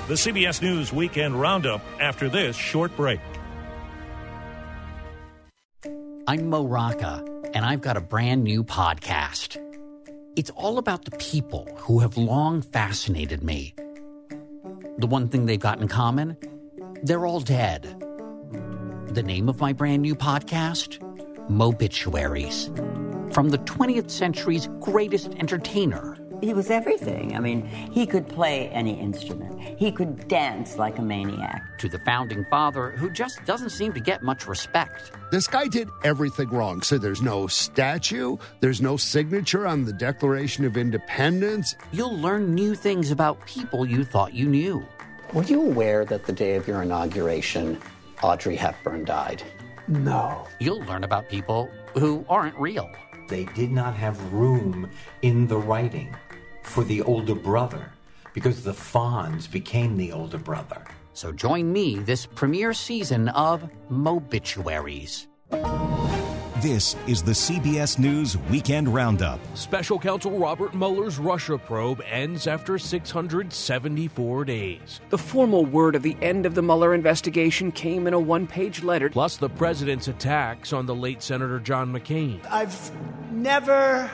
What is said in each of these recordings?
The CBS News Weekend Roundup after this short break. I'm Mo Rocca, and I've got a brand new podcast. It's all about the people who have long fascinated me. The one thing they've got in common? They're all dead. The name of my brand new podcast? Mobituaries. From the 20th century's greatest entertainer. He was everything. I mean, he could play any instrument. He could dance like a maniac. To the founding father, who just doesn't seem to get much respect. This guy did everything wrong. So there's no statue, there's no signature on the Declaration of Independence. You'll learn new things about people you thought you knew. Were you aware that the day of your inauguration, Audrey Hepburn died? No. You'll learn about people who aren't real. They did not have room in the writing for the older brother because the Fonz became the older brother. So join me this premiere season of Mobituaries. This is the CBS News Weekend Roundup. Special Counsel Robert Mueller's Russia probe ends after 674 days. The formal word of the end of the Mueller investigation came in a one-page letter. Plus the president's attacks on the late Senator John McCain. I've never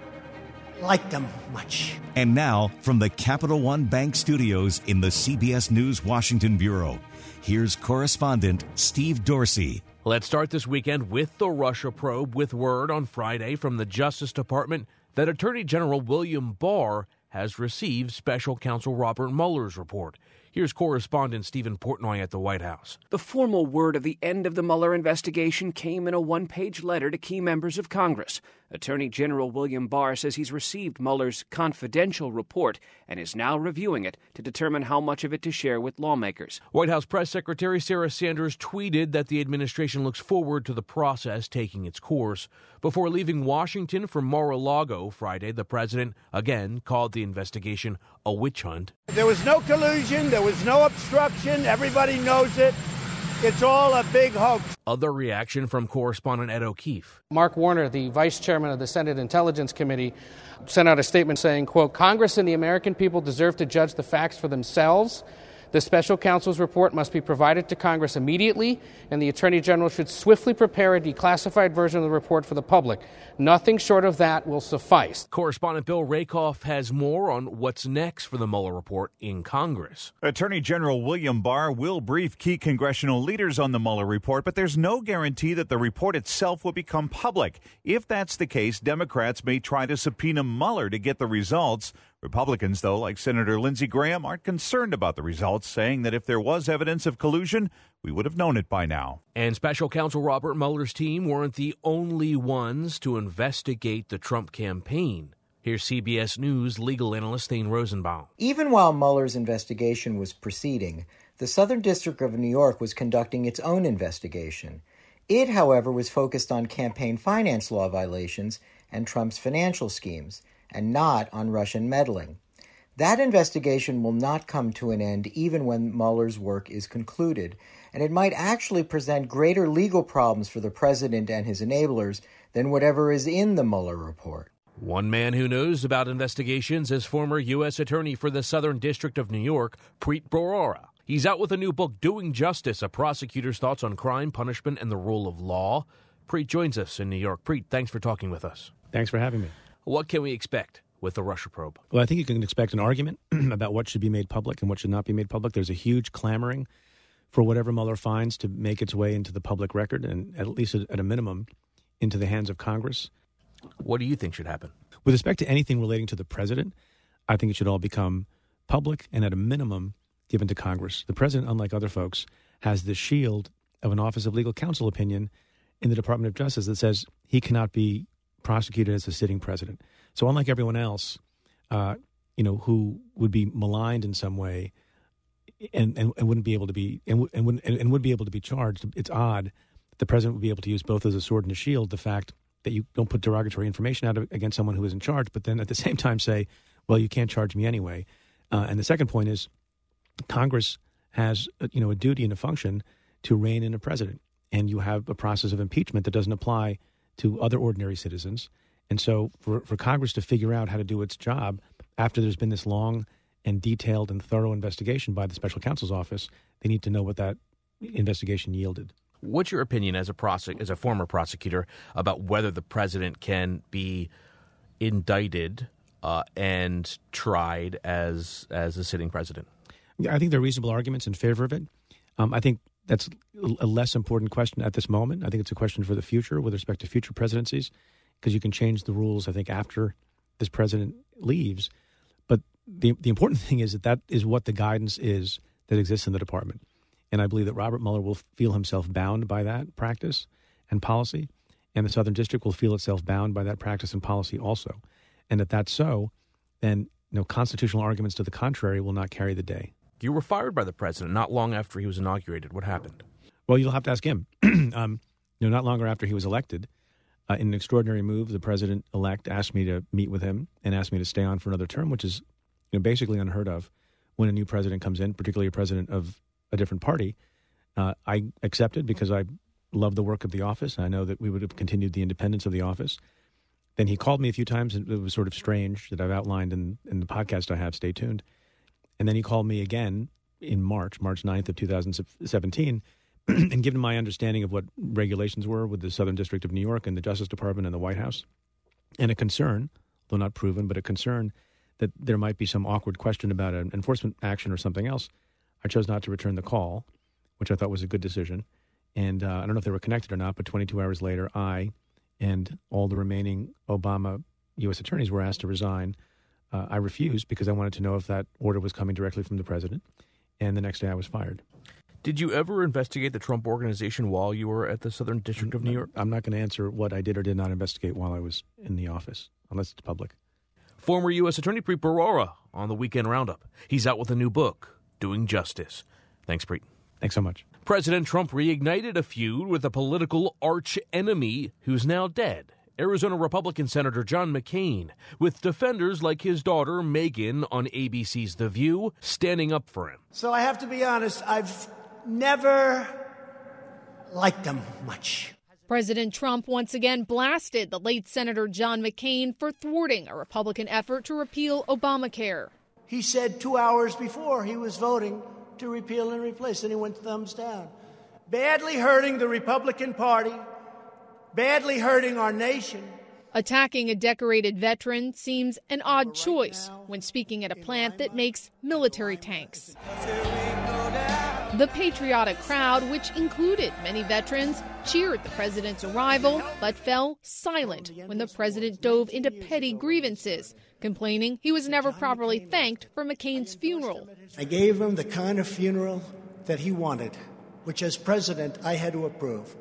liked them much. And now, from the Capital One Bank Studios in the CBS News Washington Bureau, here's correspondent Steve Dorsey. Let's start this weekend with the Russia probe, with word on Friday from the Justice Department that Attorney General William Barr has received Special Counsel Robert Mueller's report. Here's correspondent Stephen Portnoy at the White House. The formal word of the end of the Mueller investigation came in a one-page letter to key members of Congress. Attorney General William Barr says he's received Mueller's confidential report and is now reviewing it to determine how much of it to share with lawmakers. White House Press Secretary Sarah Sanders tweeted that the administration looks forward to the process taking its course. Before leaving Washington for Mar-a-Lago Friday, the president again called the investigation a witch hunt. There was no collusion. There was no obstruction. Everybody knows it. It's all a big hoax. Other reaction from correspondent Ed O'Keefe. Mark Warner, the vice chairman of the Senate Intelligence Committee, sent out a statement saying, quote, Congress and the American people deserve to judge the facts for themselves. The special counsel's report must be provided to Congress immediately, and the Attorney General should swiftly prepare a declassified version of the report for the public. Nothing short of that will suffice. Correspondent Bill Rakoff has more on what's next for the Mueller report in Congress. Attorney General William Barr will brief key congressional leaders on the Mueller report, but there's no guarantee that the report itself will become public. If that's the case, Democrats may try to subpoena Mueller to get the results. Republicans, though, like Senator Lindsey Graham, aren't concerned about the results, saying that if there was evidence of collusion, we would have known it by now. And Special Counsel Robert Mueller's team weren't the only ones to investigate the Trump campaign. Here's CBS News legal analyst Thane Rosenbaum. Even while Mueller's investigation was proceeding, the Southern District of New York was conducting its own investigation. It, however, was focused on campaign finance law violations and Trump's financial schemes, and not on Russian meddling. That investigation will not come to an end even when Mueller's work is concluded, and it might actually present greater legal problems for the president and his enablers than whatever is in the Mueller report. One man who knows about investigations is former U.S. Attorney for the Southern District of New York, Preet Bharara. He's out with a new book, Doing Justice, a prosecutor's thoughts on crime, punishment, and the rule of law. Preet joins us in New York. Preet, thanks for talking with us. Thanks for having me. What can we expect with the Russia probe? Well, I think you can expect an argument about what should be made public and what should not be made public. There's a huge clamoring for whatever Mueller finds to make its way into the public record and at least at a minimum into the hands of Congress. What do you think should happen? With respect to anything relating to the president, I think it should all become public and at a minimum given to Congress. The president, unlike other folks, has the shield of an Office of Legal Counsel opinion in the Department of Justice that says he cannot be prosecuted as a sitting president. So unlike everyone else, who would be maligned in some way and wouldn't be able to be and would be able to be charged, it's odd the president would be able to use both as a sword and a shield. The fact that you don't put derogatory information out against someone who is in charge, but then at the same time say, well, you can't charge me anyway. And the second point is Congress has a duty and a function to rein in a president, and you have a process of impeachment that doesn't apply to other ordinary citizens. And so for Congress to figure out how to do its job after there's been this long and detailed and thorough investigation by the special counsel's office, they need to know what that investigation yielded. What's your opinion as a former prosecutor about whether the president can be indicted and tried as a sitting president? I think there are reasonable arguments in favor of it. I think that's a less important question at this moment. I think it's a question for the future with respect to future presidencies, because you can change the rules, I think, after this president leaves. But the important thing is that is what the guidance is that exists in the department. And I believe that Robert Mueller will feel himself bound by that practice and policy, and the Southern District will feel itself bound by that practice and policy also. And if that's so, then constitutional arguments to the contrary will not carry the day. You were fired by the president not long after he was inaugurated. What happened? Well, you'll have to ask him. Not longer after he was elected, in an extraordinary move, the president-elect asked me to meet with him and asked me to stay on for another term, which is basically unheard of when a new president comes in, particularly a president of a different party. I accepted because I love the work of the office, and I know that we would have continued the independence of the office. Then he called me a few times, and it was sort of strange that I've outlined in the podcast I have. Stay tuned. And then he called me again in March 9th of 2017, and given my understanding of what regulations were with the Southern District of New York and the Justice Department and the White House, and a concern, though not proven, but a concern that there might be some awkward question about an enforcement action or something else, I chose not to return the call, which I thought was a good decision. And I don't know if they were connected or not, but 22 hours later, I and all the remaining Obama U.S. attorneys were asked to resign. I refused because I wanted to know if that order was coming directly from the president. And the next day I was fired. Did you ever investigate the Trump Organization while you were at the Southern District of New York? I'm not going to answer what I did or did not investigate while I was in the office, unless it's public. Former U.S. Attorney Preet Bharara on the Weekend Roundup. He's out with a new book, Doing Justice. Thanks, Preet. Thanks so much. President Trump reignited a feud with a political arch-enemy who's now dead, Arizona Republican Senator John McCain, with defenders like his daughter, Megyn, on ABC's The View, standing up for him. So I have to be honest, I've never liked him much. President Trump once again blasted the late Senator John McCain for thwarting a Republican effort to repeal Obamacare. He said 2 hours before he was voting to repeal and replace, and he went thumbs down. Badly hurting the Republican Party, badly hurting our nation. Attacking a decorated veteran seems an odd choice when speaking at a plant that makes military tanks. The patriotic crowd, which included many veterans, cheered the president's arrival, but fell silent when the president dove into petty grievances, complaining he was never properly thanked for McCain's funeral. I gave him the kind of funeral that he wanted, which as president I had to approve.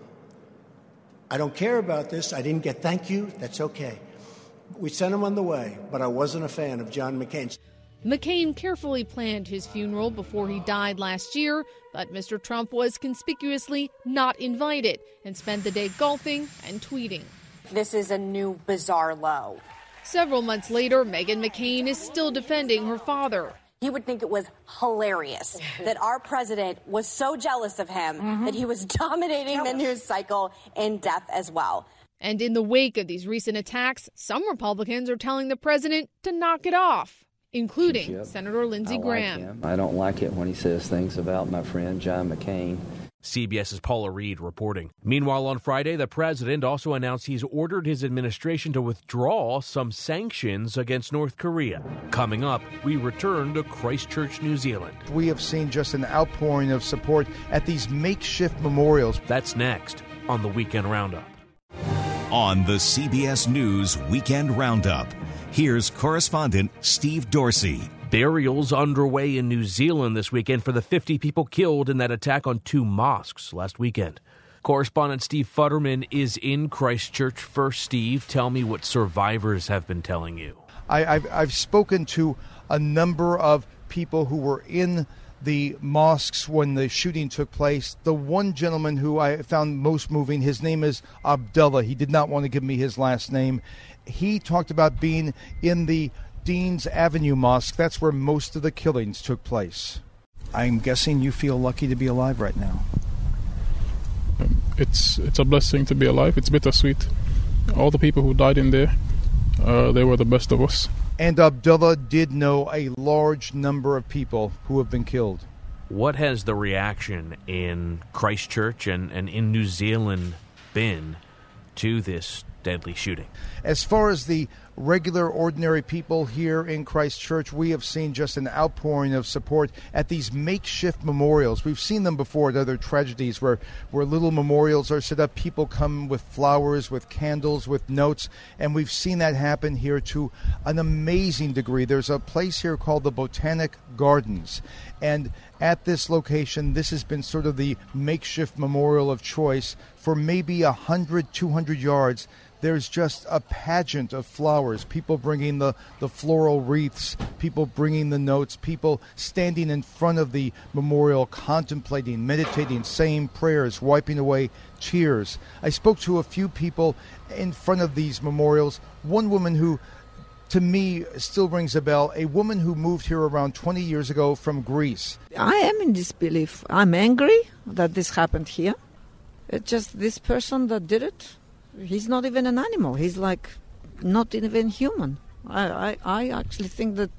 I don't care about this. I didn't get thank you. That's okay. We sent him on the way, but I wasn't a fan of John McCain. McCain carefully planned his funeral before he died last year, but Mr. Trump was conspicuously not invited and spent the day golfing and tweeting. This is a new bizarre low. Several months later, Megyn McCain is still defending her father. He would think it was hilarious that our president was so jealous of him that he was dominating the news cycle in death as well. And in the wake of these recent attacks, some Republicans are telling the president to knock it off, including Senator Lindsey Graham. I don't like it when he says things about my friend John McCain. CBS's Paula Reed reporting. Meanwhile, on Friday, the president also announced he's ordered his administration to withdraw some sanctions against North Korea. Coming up, we return to Christchurch, New Zealand. We have seen just an outpouring of support at these makeshift memorials. That's next on the Weekend Roundup. On the CBS News Weekend Roundup, here's correspondent Steve Dorsey. Burials underway in New Zealand this weekend for the 50 people killed in that attack on 2 mosques last weekend. Correspondent Steve Futterman is in Christchurch. First, Steve, tell me what survivors have been telling you. I've spoken to a number of people who were in the mosques when the shooting took place. The one gentleman who I found most moving, his name is Abdullah. He did not want to give me his last name. He talked about being in the Dean's Avenue Mosque. That's where most of the killings took place. I'm guessing you feel lucky to be alive right now. It's a blessing to be alive. It's bittersweet. All the people who died in there, they were the best of us. And Abdullah did know a large number of people who have been killed. What has the reaction in Christchurch and in New Zealand been to this deadly shooting? As far as the regular, ordinary people here in Christchurch, we have seen just an outpouring of support at these makeshift memorials. We've seen them before at other tragedies where little memorials are set up. People come with flowers, with candles, with notes, and we've seen that happen here to an amazing degree. There's a place here called the Botanic Gardens, and at this location, this has been sort of the makeshift memorial of choice for maybe 100, 200 yards. There's just a pageant of flowers, people bringing the floral wreaths, people bringing the notes, people standing in front of the memorial, contemplating, meditating, saying prayers, wiping away tears. I spoke to a few people in front of these memorials. One woman who, to me, still rings a bell, a woman who moved here around 20 years ago from Greece. I am in disbelief. I'm angry that this happened here. It's just this person that did it. He's not even an animal. He's like not even human. I actually think that,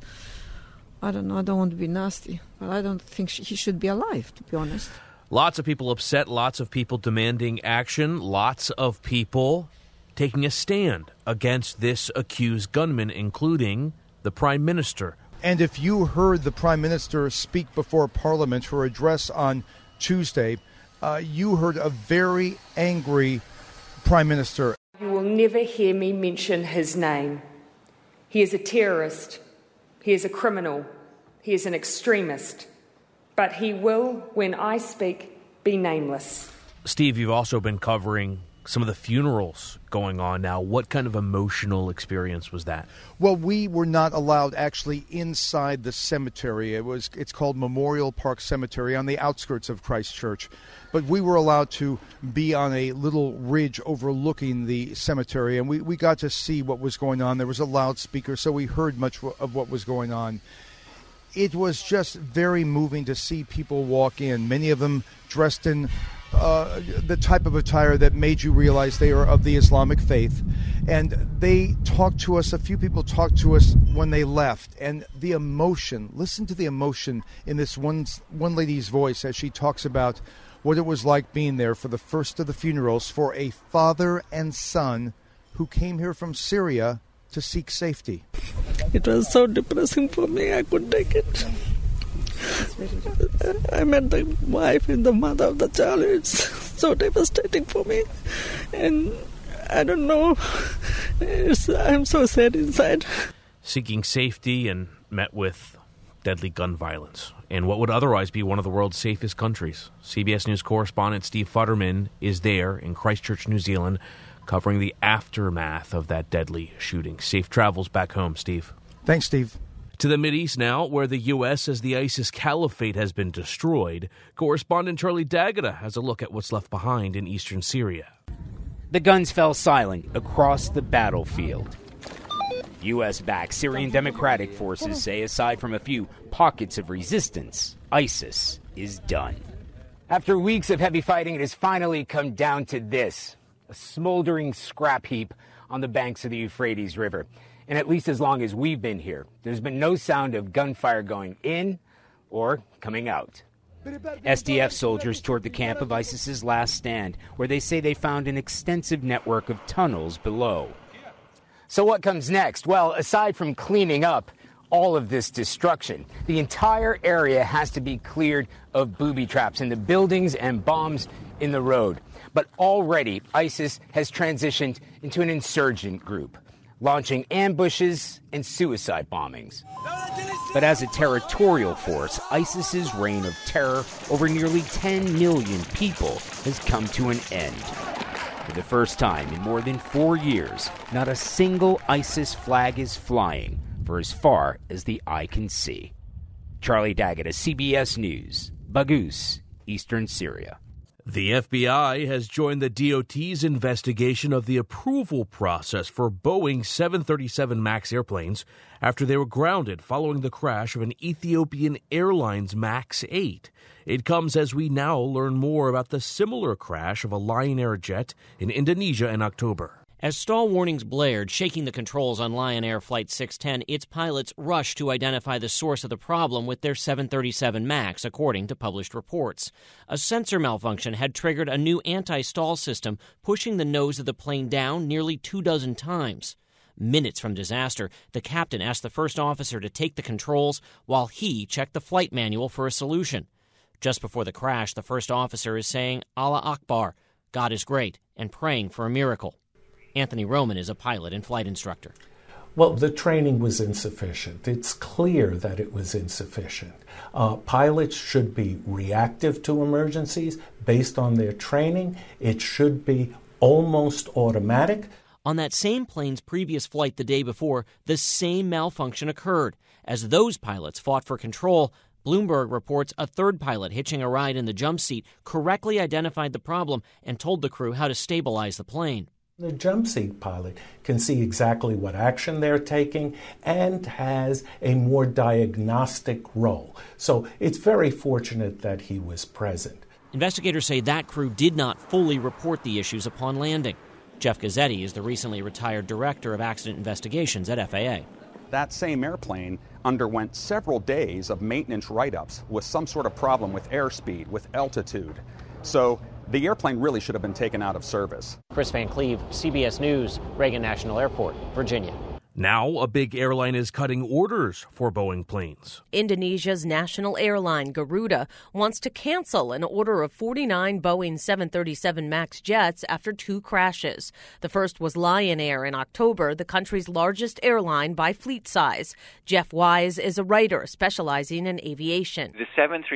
I don't know, I don't want to be nasty, but I don't think he should be alive, to be honest. Lots of people upset, lots of people demanding action, lots of people taking a stand against this accused gunman, including the Prime Minister. And if you heard the Prime Minister speak before Parliament, her address on Tuesday, you heard a very angry Prime Minister. You will never hear me mention his name. He is a terrorist. He is a criminal. He is an extremist. But he will, when I speak, be nameless. Steve, you've also been covering some of the funerals going on now. What kind of emotional experience was that? Well, we were not allowed actually inside the cemetery. It's called Memorial Park Cemetery on the outskirts of Christchurch. But we were allowed to be on a little ridge overlooking the cemetery, and we got to see what was going on. There was a loudspeaker, so we heard much of what was going on. It was just very moving to see people walk in, many of them dressed in the type of attire that made you realize they are of the Islamic faith. And they talked to us, a few people talked to us when they left. And the emotion, listen to the emotion in this one lady's voice as she talks about what it was like being there for the first of the funerals for a father and son who came here from Syria to seek safety. It was so depressing for me, I couldn't take it. I met the wife and the mother of the child. It's so devastating for me. And I don't know. I'm so sad inside. Seeking safety and met with deadly gun violence in what would otherwise be one of the world's safest countries. CBS News correspondent Steve Futterman is there in Christchurch, New Zealand, covering the aftermath of that deadly shooting. Safe travels back home, Steve. Thanks, Steve. To the Mideast now, where the U.S. as the ISIS caliphate has been destroyed. Correspondent Charlie D'Agata has a look at what's left behind in eastern Syria. The guns fell silent across the battlefield. U.S.-backed Syrian Democratic Forces say aside from a few pockets of resistance, ISIS is done. After weeks of heavy fighting, it has finally come down to this, a smoldering scrap heap on the banks of the Euphrates River. And at least as long as we've been here, there's been no sound of gunfire going in or coming out. SDF soldiers toured the camp of ISIS's last stand, where they say they found an extensive network of tunnels below. So what comes next? Well, aside from cleaning up all of this destruction, the entire area has to be cleared of booby traps in the buildings and bombs in the road. But already, ISIS has transitioned into an insurgent group, launching ambushes and suicide bombings. But as a territorial force, ISIS's reign of terror over nearly 10 million people has come to an end. For the first time in more than 4 years, not a single ISIS flag is flying for as far as the eye can see. Charlie D'Agata, CBS News, Baghouz, Eastern Syria. The FBI has joined the DOT's investigation of the approval process for Boeing 737 MAX airplanes after they were grounded following the crash of an Ethiopian Airlines MAX 8. It comes as we now learn more about the similar crash of a Lion Air jet in Indonesia in October. As stall warnings blared, shaking the controls on Lion Air Flight 610, its pilots rushed to identify the source of the problem with their 737 MAX, according to published reports. A sensor malfunction had triggered a new anti-stall system, pushing the nose of the plane down nearly 24 times. Minutes from disaster, the captain asked the first officer to take the controls while he checked the flight manual for a solution. Just before the crash, the first officer is saying, Allah Akbar, God is great, and praying for a miracle. Anthony Roman is a pilot and flight instructor. Well, the training was insufficient. It's clear that it was insufficient. Pilots should be reactive to emergencies based on their training. It should be almost automatic. On that same plane's previous flight the day before, the same malfunction occurred. As those pilots fought for control, Bloomberg reports a third pilot hitching a ride in the jump seat correctly identified the problem and told the crew how to stabilize the plane. The jump seat pilot can see exactly what action they're taking and has a more diagnostic role. So it's very fortunate that he was present. Investigators say that crew did not fully report the issues upon landing. Jeff Gazzetti is the recently retired director of accident investigations at FAA. That same airplane underwent several days of maintenance write-ups with some sort of problem with airspeed, with altitude. So the airplane really should have been taken out of service. Chris Van Cleve, CBS News, Reagan National Airport, Virginia. Now, a big airline is cutting orders for Boeing planes. Indonesia's national airline, Garuda, wants to cancel an order of 49 Boeing 737 MAX jets after 2 crashes. The first was Lion Air in October, the country's largest airline by fleet size. Jeff Wise is a writer specializing in aviation. The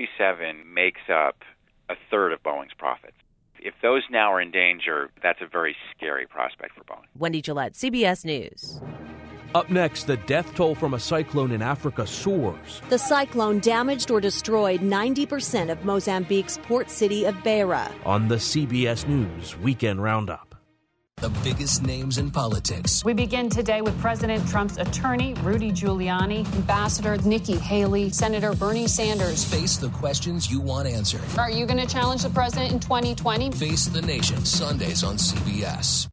737 makes up a third of Boeing's profits. If those now are in danger, that's a very scary prospect for Boeing. Wendy Gillette, CBS News. Up next, the death toll from a cyclone in Africa soars. The cyclone damaged or destroyed 90% of Mozambique's port city of Beira. On the CBS News Weekend Roundup. The biggest names in politics. We begin today with President Trump's attorney, Rudy Giuliani, Ambassador Nikki Haley, Senator Bernie Sanders. Face the questions you want answered. Are you going to challenge the president in 2020? Face the Nation, Sundays on CBS.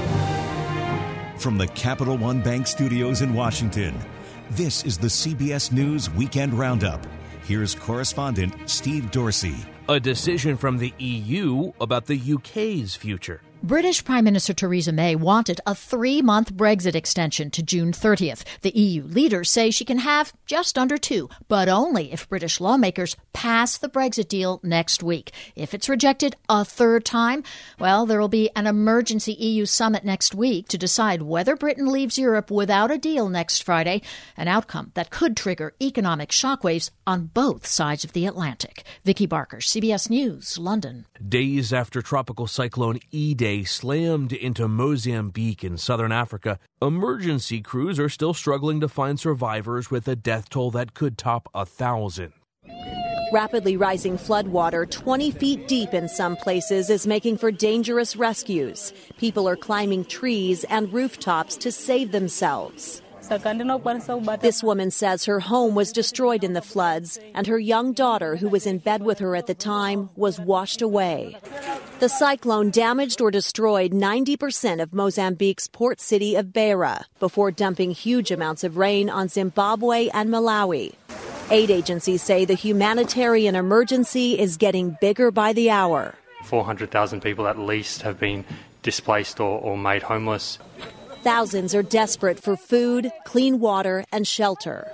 From the Capital One Bank Studios in Washington, this is the CBS News Weekend Roundup. Here's correspondent Steve Dorsey. A decision from the EU about the UK's future. British Prime Minister Theresa May wanted a 3-month Brexit extension to June 30th. The EU leaders say she can have just under 2, but only if British lawmakers pass the Brexit deal next week. If it's rejected a third time, well, there will be an emergency EU summit next week to decide whether Britain leaves Europe without a deal next Friday, an outcome that could trigger economic shockwaves on both sides of the Atlantic. Vicky Barker, CBS News, London. Days after Tropical Cyclone Idai slammed into Mozambique in southern Africa, emergency crews are still struggling to find survivors with a death toll that could top 1,000. Rapidly rising floodwater 20 feet deep in some places is making for dangerous rescues. People are climbing trees and rooftops to save themselves. This woman says her home was destroyed in the floods, and her young daughter, who was in bed with her at the time, was washed away. The cyclone damaged or destroyed 90% of Mozambique's port city of Beira before dumping huge amounts of rain on Zimbabwe and Malawi. Aid agencies say the humanitarian emergency is getting bigger by the hour. 400,000 people at least have been displaced or made homeless. Thousands are desperate for food, clean water, and shelter.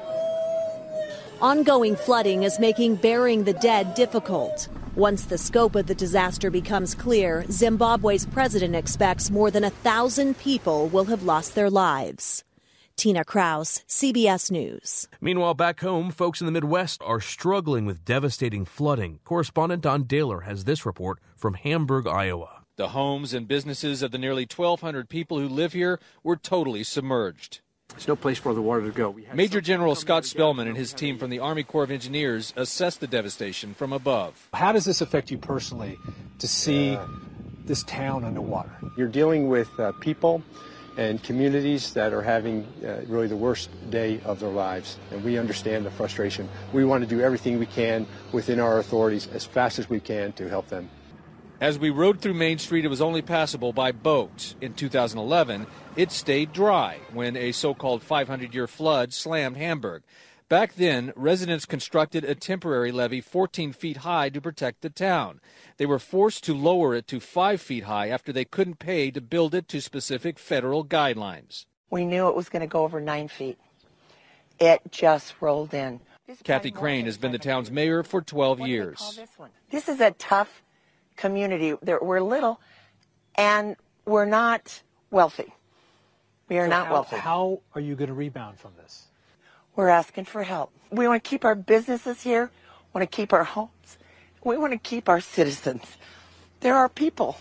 Ongoing flooding is making burying the dead difficult. Once the scope of the disaster becomes clear, Zimbabwe's president expects more than 1,000 people will have lost their lives. Tina Kraus, CBS News. Meanwhile, back home, folks in the Midwest are struggling with devastating flooding. Correspondent Don Daler has this report from Hamburg, Iowa. The homes and businesses of the nearly 1,200 people who live here were totally submerged. There's no place for the water to go. Major General Scott Spellman and his team from the Army Corps of Engineers assessed the devastation from above. How does this affect you personally to see this town underwater? You're dealing with people and communities that are having really the worst day of their lives, and we understand the frustration. We want to do everything we can within our authorities as fast as we can to help them. As we rode through Main Street, it was only passable by boat. In 2011, it stayed dry when a so-called 500-year flood slammed Hamburg. Back then, residents constructed a temporary levee 14 feet high to protect the town. They were forced to lower it to 5 feet high after they couldn't pay to build it to specific federal guidelines. We knew it was going to go over 9 feet. It just rolled in. Kathy Crane has been the town's mayor for 12 years. This is a tough community. We're little, and we're not wealthy. We are not wealthy. How are you going to rebound from this? We're asking for help. We want to keep our businesses here. We want to keep our homes. We want to keep our citizens. They're our people.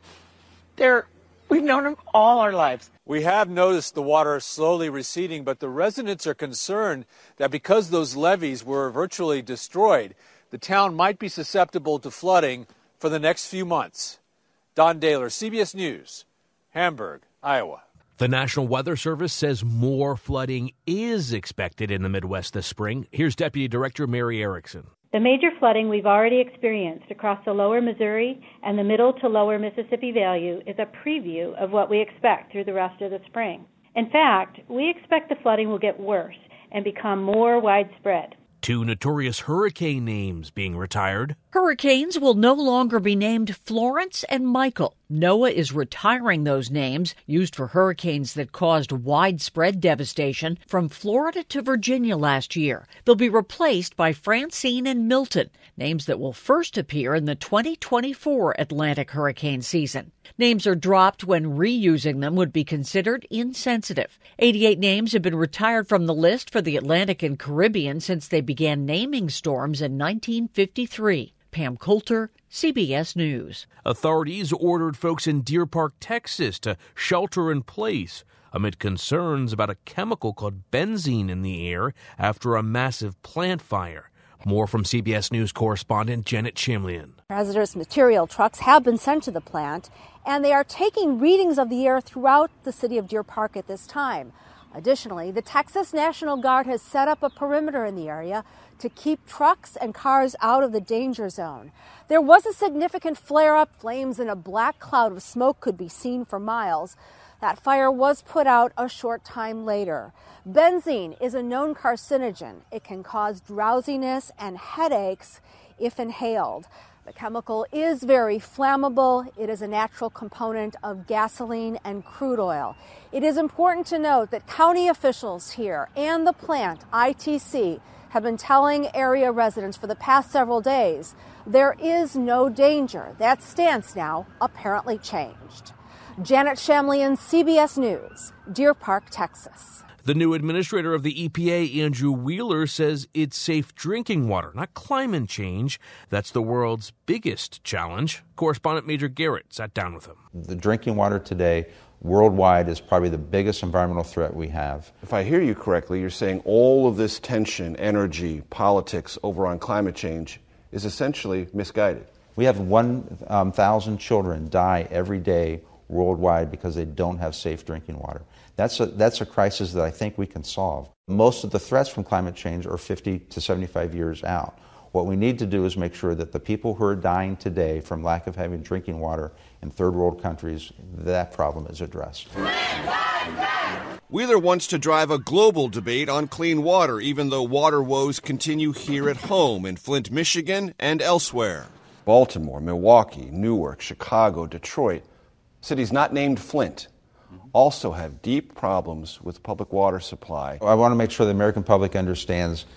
We've known them all our lives. We have noticed the water slowly receding, but the residents are concerned that because those levees were virtually destroyed, the town might be susceptible to flooding for the next few months. Don Dahler, CBS News, Hamburg, Iowa. The National Weather Service says more flooding is expected in the Midwest this spring. Here's Deputy Director Mary Erickson. The major flooding we've already experienced across the lower Missouri and the middle to lower Mississippi Valley is a preview of what we expect through the rest of the spring. In fact, we expect the flooding will get worse and become more widespread. 2 notorious hurricane names being retired. Hurricanes will no longer be named Florence and Michael. NOAA is retiring those names used for hurricanes that caused widespread devastation from Florida to Virginia last year. They'll be replaced by Francine and Milton, names that will first appear in the 2024 Atlantic hurricane season. Names are dropped when reusing them would be considered insensitive. 88 names have been retired from the list for the Atlantic and Caribbean since they began naming storms in 1953. Pam Coulter, CBS News. Authorities ordered folks in Deer Park, Texas to shelter in place amid concerns about a chemical called benzene in the air after a massive plant fire. More from CBS News correspondent Janet Shamlian. Hazardous material trucks have been sent to the plant, and they are taking readings of the air throughout the city of Deer Park at this time. Additionally, the Texas National Guard has set up a perimeter in the area to keep trucks and cars out of the danger zone. There was a significant flare-up. Flames in a black cloud of smoke could be seen for miles. That fire was put out a short time later. Benzene is a known carcinogen. It can cause drowsiness and headaches if inhaled. The chemical is very flammable. It is a natural component of gasoline and crude oil. It is important to note that county officials here and the plant, ITC, have been telling area residents for the past several days there is no danger. That stance now apparently changed. Janet Shamlian, CBS News, Deer Park, Texas. The new administrator of the EPA, Andrew Wheeler, says it's safe drinking water, not climate change. That's the world's biggest challenge. Correspondent Major Garrett sat down with him. The drinking water today worldwide is probably the biggest environmental threat we have. If I hear you correctly, you're saying all of this tension, energy, politics over on climate change is essentially misguided. We have 1,000 children die every day worldwide because they don't have safe drinking water. That's a crisis that I think we can solve. Most of the threats from climate change are 50 to 75 years out. What we need to do is make sure that the people who are dying today from lack of having drinking water in third world countries, that problem is addressed. Wheeler wants to drive a global debate on clean water, even though water woes continue here at home in Flint, Michigan, and elsewhere. Baltimore, Milwaukee, Newark, Chicago, Detroit, cities not named Flint, also have deep problems with public water supply. I want to make sure the American public understands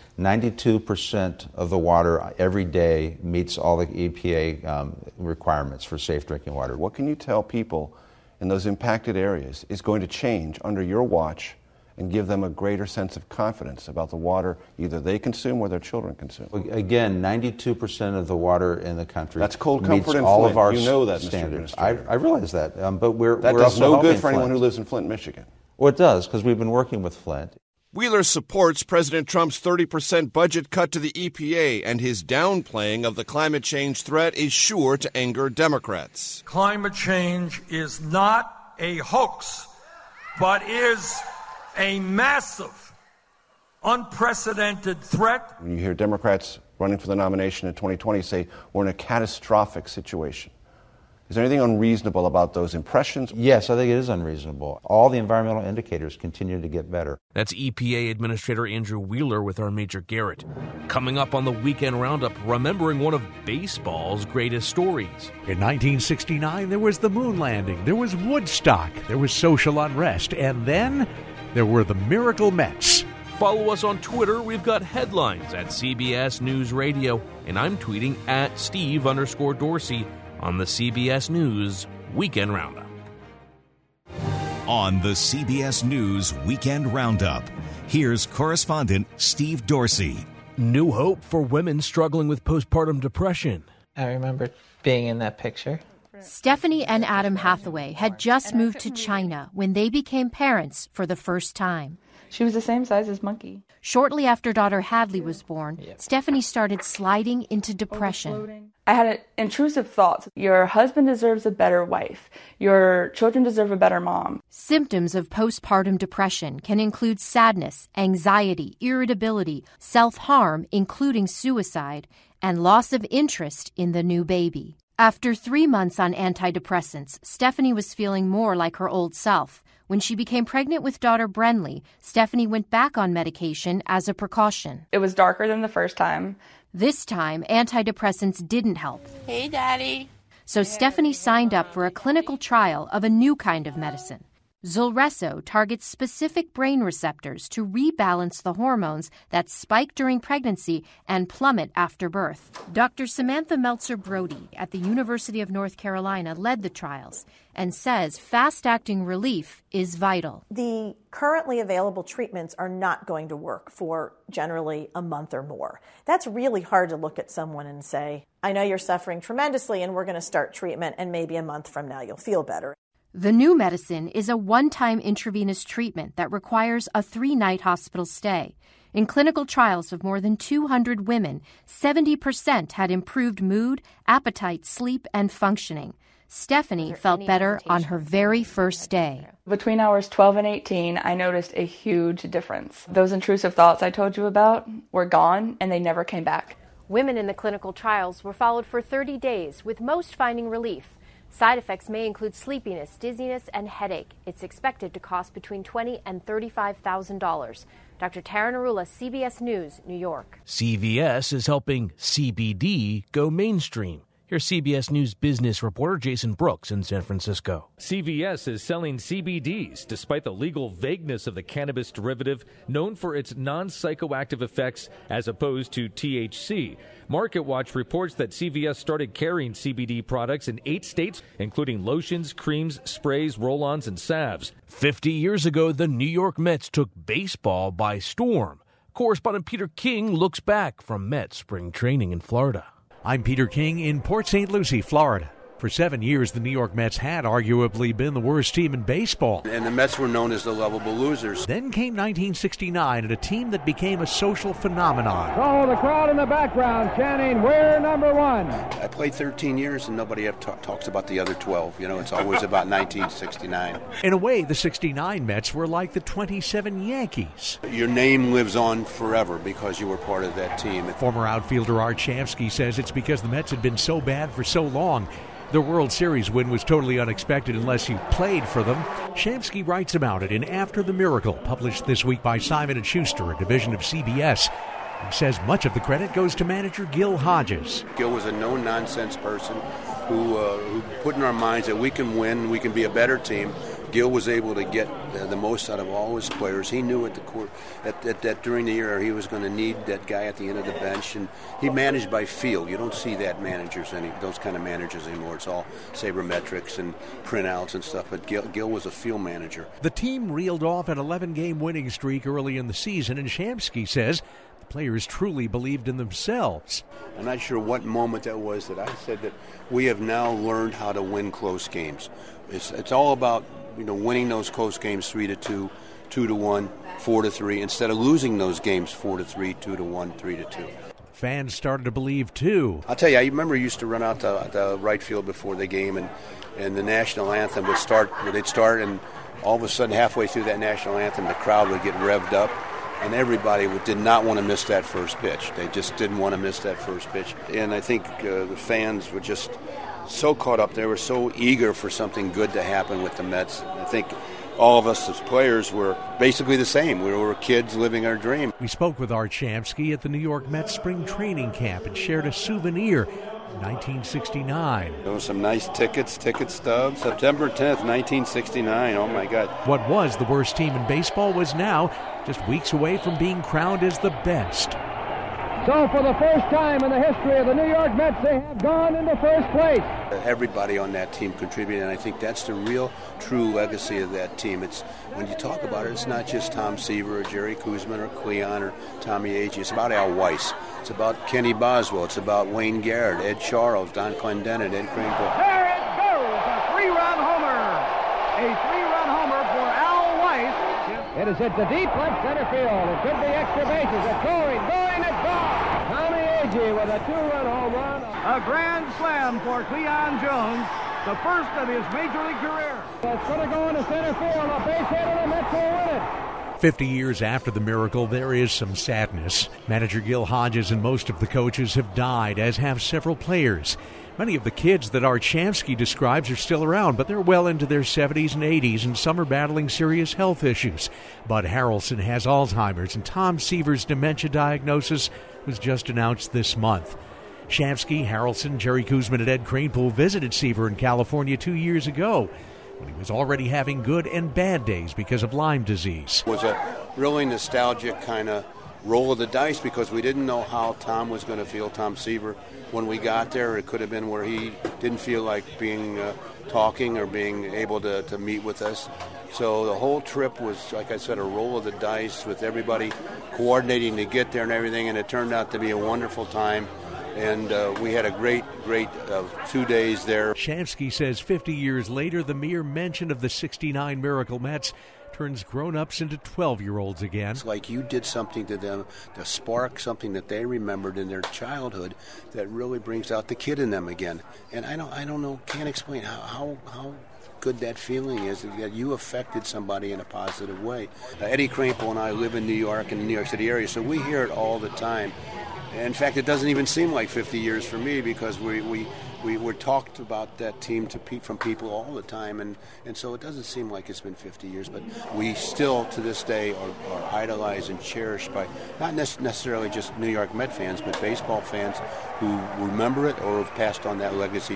92% of the water every day meets all the EPA requirements for safe drinking water. What can you tell people in those impacted areas is going to change under your watch and give them a greater sense of confidence about the water either they consume or their children consume? Again, 92% of the water in the country that's cold comfort in all Flint. Of our you know that, standards. I realize that, but we're that we're does also no good for Flint. anyone who lives in Flint, Michigan. Well, it does, because we've been working with Flint. Wheeler supports President Trump's 30% budget cut to the EPA, and his downplaying of the climate change threat is sure to anger Democrats. Climate change is not a hoax, but is a massive, unprecedented threat. When you hear Democrats running for the nomination in 2020 say we're in a catastrophic situation, Is there anything unreasonable about those impressions? Yes, I think it is unreasonable. All the environmental indicators continue to get better. That's EPA Administrator Andrew Wheeler with our Major Garrett. Coming up on the Weekend Roundup, remembering one of baseball's greatest stories. In 1969, there was the moon landing, there was Woodstock, there was social unrest, and then there were the Miracle Mets. Follow us on Twitter. We've got headlines at CBS News Radio, and I'm tweeting at Steve_Dorsey on the CBS News Weekend Roundup. On the CBS News Weekend Roundup, here's correspondent Steve Dorsey. New hope for women struggling with postpartum depression. I remember being in that picture. Stephanie and Adam Hathaway had just moved to China when they became parents for the first time. She was the same size as Monkey. Shortly after daughter Hadley was born, Stephanie started sliding into depression. I had intrusive thoughts. Your husband deserves a better wife. Your children deserve a better mom. Symptoms of postpartum depression can include sadness, anxiety, irritability, self-harm, including suicide, and loss of interest in the new baby. After 3 months on antidepressants, Stephanie was feeling more like her old self. When she became pregnant with daughter Brenly, Stephanie went back on medication as a precaution. It was darker than the first time. This time, antidepressants didn't help. Hey, Daddy. So Stephanie signed up for a clinical trial of a new kind of medicine. Zulresso targets specific brain receptors to rebalance the hormones that spike during pregnancy and plummet after birth. Dr. Samantha Meltzer-Brody at the University of North Carolina led the trials and says fast-acting relief is vital. The currently available treatments are not going to work for generally a month or more. That's really hard to look at someone and say, I know you're suffering tremendously and we're going to start treatment and maybe a month from now you'll feel better. The new medicine is a one-time intravenous treatment that requires a 3-night hospital stay. In clinical trials of more than 200 women, 70% had improved mood, appetite, sleep, and functioning. Stephanie felt better on her very first day. Between hours 12 and 18, I noticed a huge difference. Those intrusive thoughts I told you about were gone, and they never came back. Women in the clinical trials were followed for 30 days, with most finding relief. Side effects may include sleepiness, dizziness, and headache. It's expected to cost between $20,000 and $35,000. Dr. Tara Narula, CBS News, New York. CVS is helping CBD go mainstream. Here's CBS News business reporter Jason Brooks in San Francisco. CVS is selling CBDs despite the legal vagueness of the cannabis derivative, known for its non-psychoactive effects as opposed to THC. MarketWatch reports that CVS started carrying CBD products in 8 states, including lotions, creams, sprays, roll-ons, and salves. 50 years ago, the New York Mets took baseball by storm. Correspondent Peter King looks back from Mets spring training in Florida. I'm Peter King in Port St. Lucie, Florida. For 7 years, the New York Mets had arguably been the worst team in baseball. And the Mets were known as the lovable losers. Then came 1969 and a team that became a social phenomenon. Oh, the crowd in the background chanting, "We're number one." I played 13 years and nobody ever talks about the other 12. You know, it's always about 1969. In a way, the 69 Mets were like the 27 Yankees. Your name lives on forever because you were part of that team. Former outfielder Art Shamsky says it's because the Mets had been so bad for so long. The World Series win was totally unexpected unless you played for them. Shamsky writes about it in After the Miracle, published this week by Simon & Schuster, a division of CBS. He says much of the credit goes to manager Gil Hodges. Gil was a no-nonsense person who put in our minds that we can win, we can be a better team. Gil was able to get the most out of all his players. He knew that during the year he was going to need that guy at the end of the bench, and he managed by feel. You don't see those kind of managers anymore. It's all sabermetrics and printouts and stuff. But Gil was a feel manager. The team reeled off an 11-game winning streak early in the season, and Shamsky says the players truly believed in themselves. I'm not sure what moment that was that I said that we have now learned how to win close games. It's all about winning those close games 3-2, 2-1, 4-3, instead of losing those games 4-3, 2-1, 3-2. Fans started to believe too. I'll tell you, I remember I used to run out the right field before the game, and the national anthem would start. They'd start, and all of a sudden, halfway through that national anthem, the crowd would get revved up, And everybody did not want to miss that first pitch. They just didn't want to miss that first pitch. And I think the fans were just so caught up. They were so eager for something good to happen with the Mets. I think all of us as players were basically the same. We were kids living our dream. We spoke with Art Shamsky at the New York Mets spring training camp and shared a souvenir from 1969. There were some nice ticket stubs. September 10th, 1969. Oh, my God. What was the worst team in baseball was now just weeks away from being crowned as the best. So for the first time in the history of the New York Mets, they have gone into first place. Everybody on that team contributed, and I think that's the real, true legacy of that team. It's when you talk about it, it's not just Tom Seaver or Jerry Koosman or Cleon or Tommy Agee. It's about Al Weiss. It's about Kenny Boswell. It's about Wayne Garrett, Ed Charles, Don Clendenin, Ed Kranepool. There it goes, a three-run homer. A three-run homer for Al Weiss. It is hit to deep left center field. It could be extra bases. It's going, it's gone. Tommy Agee with a two-run home run. A grand slam for Cleon Jones, the first of his major league career. It's going to go into center field. A base hit and the Mets will win it. 50 years after the miracle, there is some sadness. Manager Gil Hodges and most of the coaches have died, as have several players. Many of the kids that Art Shamsky describes are still around, but they're well into their 70s and 80s, and some are battling serious health issues. Bud Harrelson has Alzheimer's, and Tom Seaver's dementia diagnosis was just announced this month. Shamsky, Harrelson, Jerry Koosman, and Ed Kranepool visited Seaver in California 2 years ago, when he was already having good and bad days because of Lyme disease. It was a really nostalgic kind of roll of the dice because we didn't know how Tom was going to feel, Tom Seaver. When we got there, it could have been where he didn't feel like being talking or being able to meet with us. So the whole trip was, like I said, a roll of the dice with everybody coordinating to get there and everything, and it turned out to be a wonderful time. And we had a great 2 days there. Shamsky says 50 years later, the mere mention of the '69 Miracle Mets turns grown-ups into 12-year-olds again. It's like you did something to them to spark something that they remembered in their childhood that really brings out the kid in them again. And I don't know, can't explain how good that feeling is, that you affected somebody in a positive way. Eddie Kranepool and I live in New York, in the New York City area, so we hear it all the time. In fact, it doesn't even seem like 50 years for me because we were talked about that team from people all the time, and so it doesn't seem like it's been 50 years. But we still, to this day, are idolized and cherished by not necessarily just New York Met fans, but baseball fans who remember it or have passed on that legacy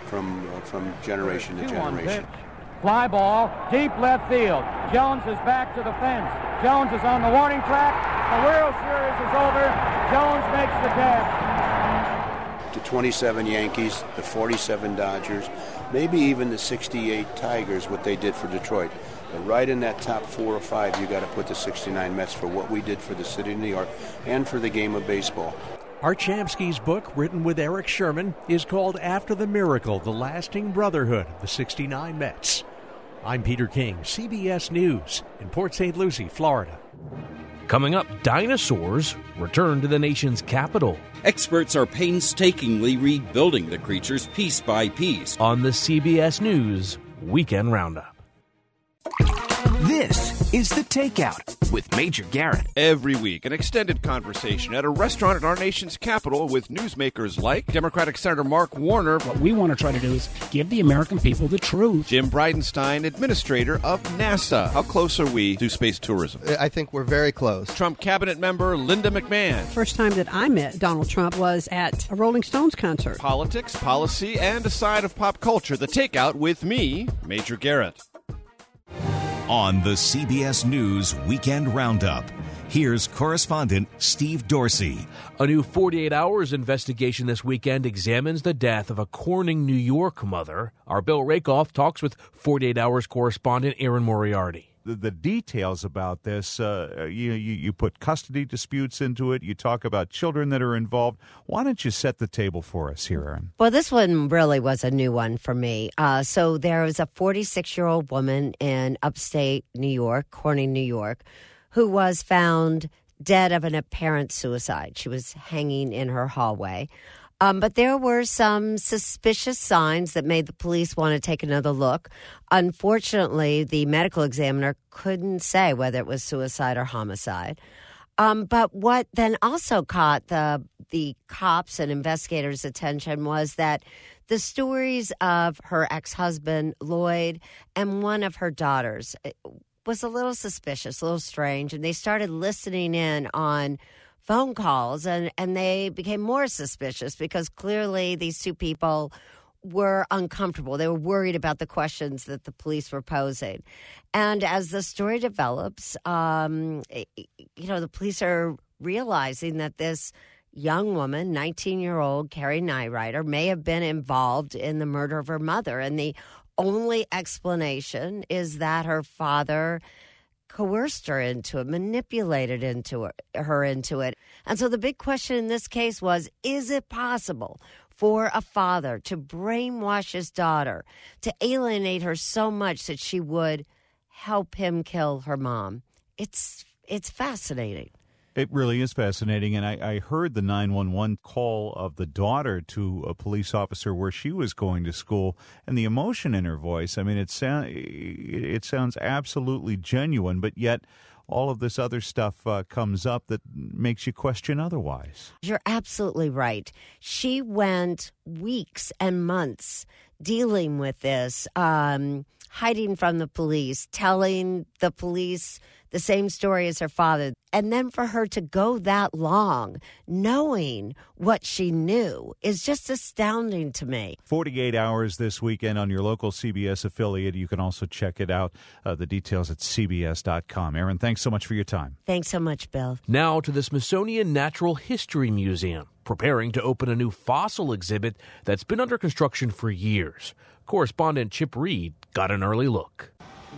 from generation to generation. Fly ball, deep left field. Jones is back to the fence. Jones is on the warning track. The World Series is over. Jones makes the catch. The 27 Yankees, the 47 Dodgers, maybe even the 68 Tigers, what they did for Detroit. But right in that top 4 or 5, you got to put the 69 Mets for what we did for the city of New York and for the game of baseball. Art Shamsky's book, written with Eric Sherman, is called After the Miracle, The Lasting Brotherhood of the '69 Mets. I'm Peter King, CBS News, in Port St. Lucie, Florida. Coming up, dinosaurs return to the nation's capital. Experts are painstakingly rebuilding the creatures piece by piece. On the CBS News Weekend Roundup. This is The Takeout with Major Garrett. Every week, an extended conversation at a restaurant in our nation's capital with newsmakers like Democratic Senator Mark Warner. What we want to try to do is give the American people the truth. Jim Bridenstine, administrator of NASA. How close are we to space tourism? I think we're very close. Trump cabinet member Linda McMahon. First time that I met Donald Trump was at a Rolling Stones concert. Politics, policy, and a side of pop culture. The Takeout with me, Major Garrett. On the CBS News Weekend Roundup, here's correspondent Steve Dorsey. A new 48 Hours investigation this weekend examines the death of a Corning, New York mother. Our Bill Rakoff talks with 48 Hours correspondent Aaron Moriarty. The details about this, you put custody disputes into it. You talk about children that are involved. Why don't you set the table for us here, Aaron? Well, this one really was a new one for me. So there was a 46-year-old woman in upstate New York, Corning, New York, who was found dead of an apparent suicide. She was hanging in her hallway. But there were some suspicious signs that made the police want to take another look. Unfortunately, the medical examiner couldn't say whether it was suicide or homicide. But what then also caught the cops and investigators' attention was that the stories of her ex-husband, Lloyd, and one of her daughters was a little suspicious, a little strange, and they started listening in on phone calls, and they became more suspicious because clearly these two people were uncomfortable. They were worried about the questions that the police were posing. And as the story develops, the police are realizing that this young woman, 19-year-old Carrie Nyrider, may have been involved in the murder of her mother. And the only explanation is that her father coerced her into it, manipulated her into it. And so the big question in this case was, is it possible for a father to brainwash his daughter, to alienate her so much that she would help him kill her mom? It's fascinating. It really is fascinating, and I heard the 911 call of the daughter to a police officer where she was going to school, and the emotion in her voice, I mean, it sounds absolutely genuine, but yet all of this other stuff comes up that makes you question otherwise. You're absolutely right. She went weeks and months dealing with this, hiding from the police, telling the police the same story as her father. And then for her to go that long, knowing what she knew, is just astounding to me. 48 hours this weekend on your local CBS affiliate. You can also check it out. The details at CBS.com. Erin, thanks so much for your time. Thanks so much, Bill. Now to the Smithsonian Natural History Museum, preparing to open a new fossil exhibit that's been under construction for years. Correspondent Chip Reed got an early look.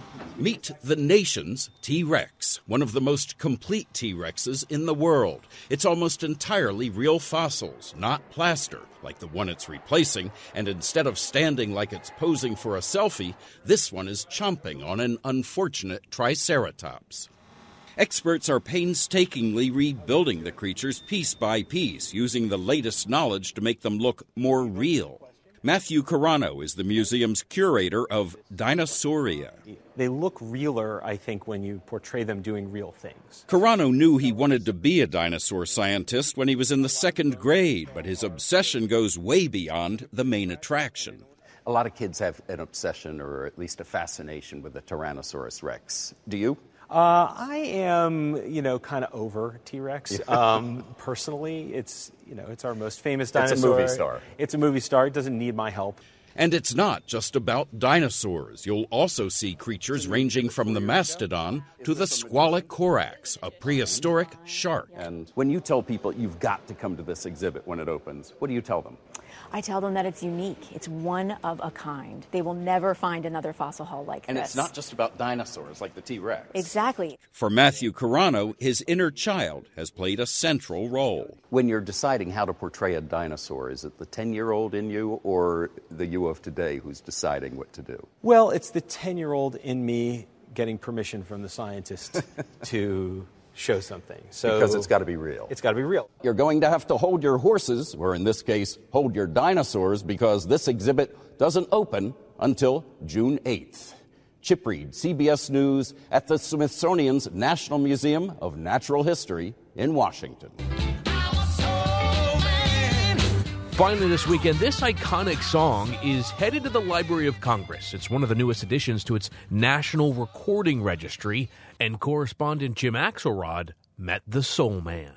Meet the nation's T-Rex, one of the most complete T-Rexes in the world. It's almost entirely real fossils, not plaster, like the one it's replacing, and instead of standing like it's posing for a selfie, this one is chomping on an unfortunate Triceratops. Experts are painstakingly rebuilding the creatures piece by piece, using the latest knowledge to make them look more real. Matthew Carano is the museum's curator of Dinosauria. They look realer, I think, when you portray them doing real things. Carano knew he wanted to be a dinosaur scientist when he was in the second grade, but his obsession goes way beyond the main attraction. A lot of kids have an obsession or at least a fascination with the Tyrannosaurus Rex. Do you? I am, kind of over T-Rex. Personally, it's our most famous dinosaur. It's a movie star. It's a movie star. It doesn't need my help. And it's not just about dinosaurs. You'll also see creatures ranging from the mastodon to the Squalocorax, a prehistoric shark. And when you tell people you've got to come to this exhibit when it opens, what do you tell them? I tell them that it's unique. It's one of a kind. They will never find another fossil hull like this. And it's not just about dinosaurs like the T-Rex. Exactly. For Matthew Carano, his inner child has played a central role. When you're deciding how to portray a dinosaur, is it the 10-year-old in you or the you of today who's deciding what to do? Well, it's the 10-year-old in me getting permission from the scientist to show something. Because it's got to be real. It's got to be real. You're going to have to hold your horses, or in this case, hold your dinosaurs, because this exhibit doesn't open until June 8th. Chip Reed, CBS News, at the Smithsonian's National Museum of Natural History in Washington. Finally this weekend, this iconic song is headed to the Library of Congress. It's one of the newest additions to its National Recording Registry, and correspondent Jim Axelrod met the Soul Man.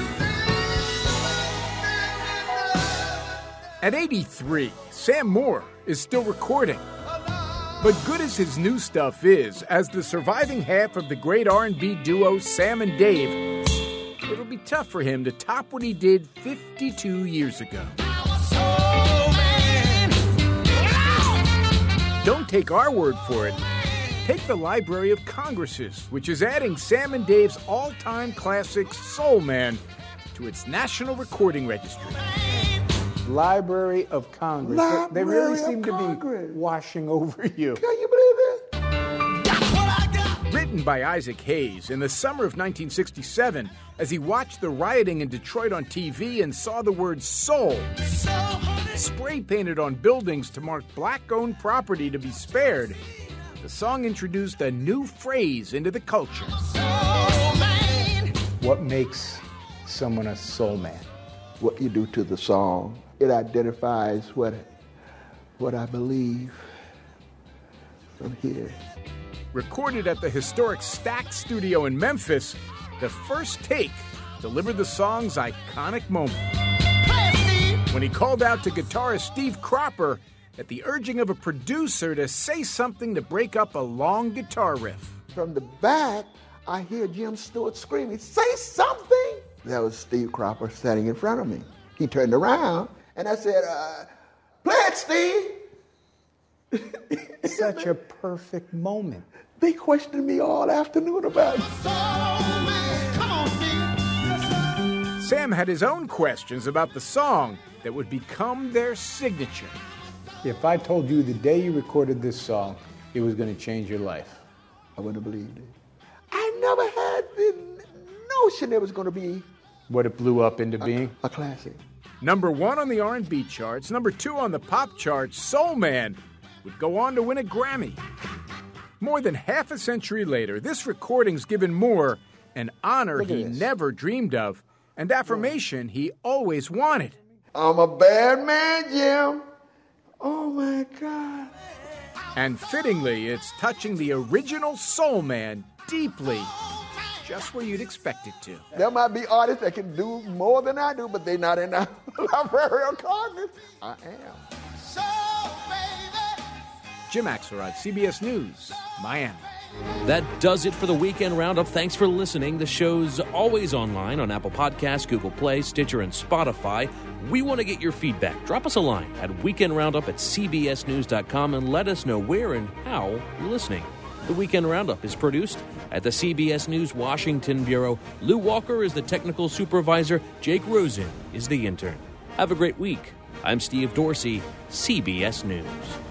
At 83, Sam Moore is still recording. But good as his new stuff is, as the surviving half of the great R&B duo Sam and Dave, it'll be tough for him to top what he did 52 years ago. Don't take our word for it. Take the Library of Congress's, which is adding Sam and Dave's all-time classic Soul Man to its National Recording Registry. Library of Congress. They really seem to be washing over you. Can you believe it? Written by Isaac Hayes in the summer of 1967, as he watched the rioting in Detroit on TV and saw the word soul spray painted on buildings to mark black-owned property to be spared, the song introduced a new phrase into the culture. What makes someone a soul man? What you do to the song. It identifies what I believe from here. Recorded at the historic Stax Studio in Memphis, The First Take delivered the song's iconic moment. When he called out to guitarist Steve Cropper at the urging of a producer to say something to break up a long guitar riff. From the back, I hear Jim Stewart screaming, "Say something!" That was Steve Cropper standing in front of me. He turned around, and I said, "Play it, Steve!" Such a perfect moment. They questioned me all afternoon about it. Sam had his own questions about the song that would become their signature. If I told you the day you recorded this song, it was going to change your life, I wouldn't have believed it. I never had the notion it was going to be what it blew up into being. A classic. Number 1 on the R&B charts, number 2 on the pop charts, Soul Man would go on to win a Grammy. More than half a century later, this recording's given Moore an honor he never dreamed of, and affirmation he always wanted. I'm a bad man, Jim. Oh, my God. And fittingly, it's touching the original Soul Man deeply, just where you'd expect it to. There might be artists that can do more than I do, but they're not in the Library of Congress. I am. Jim Axelrod, CBS News, Miami. That does it for the Weekend Roundup. Thanks for listening. The show's always online on Apple Podcasts, Google Play, Stitcher, and Spotify. We want to get your feedback. Drop us a line at weekendroundup@cbsnews.com and let us know where and how you're listening. The Weekend Roundup is produced at the CBS News Washington Bureau. Lou Walker is the technical supervisor. Jake Rosen is the intern. Have a great week. I'm Steve Dorsey, CBS News.